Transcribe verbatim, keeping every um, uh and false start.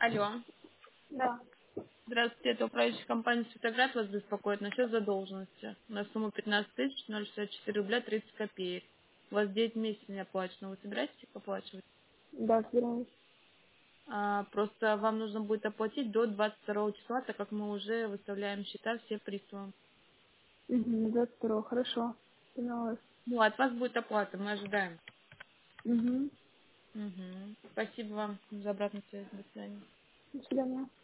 Алло. Да. Здравствуйте, это управляющая компания «Светоград» вас беспокоит насчет задолженности на сумму пятнадцать тысяч шестьдесят четыре рубля тридцать копеек. У вас девять месяцев не оплачено. Вы собираетесь их оплачивать? Да, собираемся. А, просто вам нужно будет оплатить до двадцать второго числа, так как мы уже выставляем счета все приставам. Угу, двадцать второго, хорошо. Поняла вас. Ну, от вас будет оплата, мы ожидаем. Угу. Мгм. Спасибо вам за обратную связь. До свидания. До свидания.